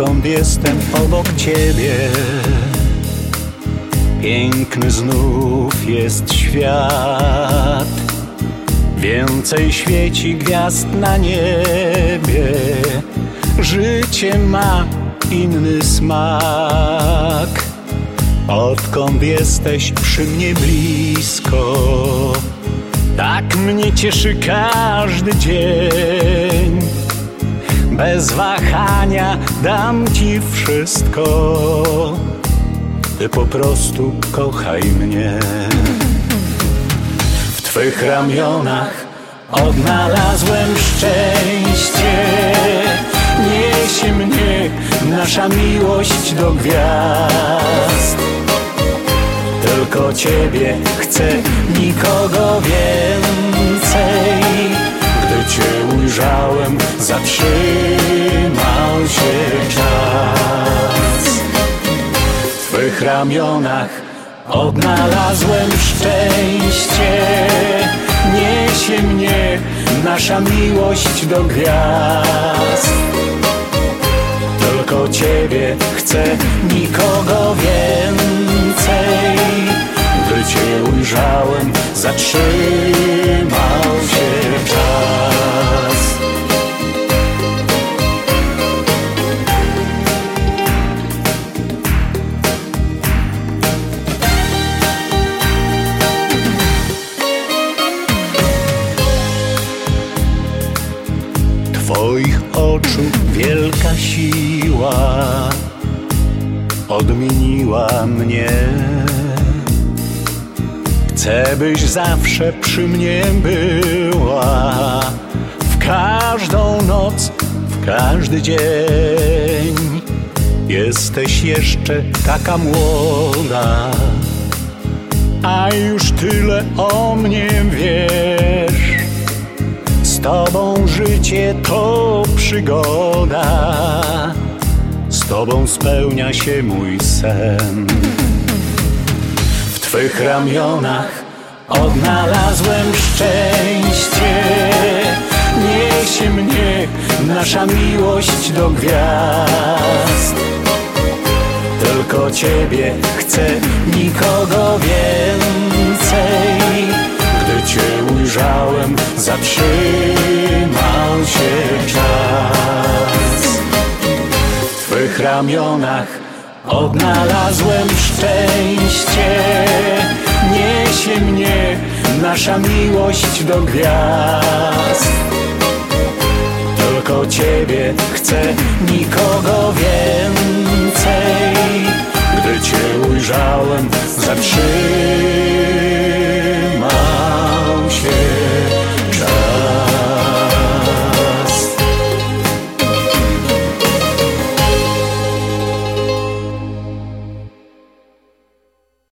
Odkąd jestem obok ciebie, piękny znów jest świat. Więcej świeci gwiazd na niebie, życie ma inny smak. Odkąd jesteś przy mnie blisko, tak mnie cieszy każdy dzień. Bez wahania dam ci wszystko, ty po prostu kochaj mnie. W twych ramionach odnalazłem szczęście. Niesie mnie nasza miłość do gwiazd. Tylko ciebie chcę, nikogo więcej. Gdy cię ujrzałem, zatrzymał się czas. W twych ramionach odnalazłem szczęście. Niesie mnie nasza miłość do gwiazd. Tylko ciebie chcę, nikogo więcej. Gdy cię ujrzałem, zatrzymał się czas. Twoich oczu wielka siła odmieniła mnie. Chcę, byś zawsze przy mnie była, w każdą noc, w każdy dzień. Jesteś jeszcze taka młoda, a już tyle o mnie wiesz. Z tobą życie to przygoda, z tobą spełnia się mój sen. W twych ramionach odnalazłem szczęście. Niesie mnie nasza miłość do gwiazd. Tylko ciebie chcę, nikogo więcej. Gdy cię ujrzałem, zatrzymał się czas. W twych ramionach odnalazłem szczęście. Niesie mnie nasza miłość do gwiazd. Tylko ciebie chcę, nikogo więcej. Gdy cię ujrzałem, zatrzymał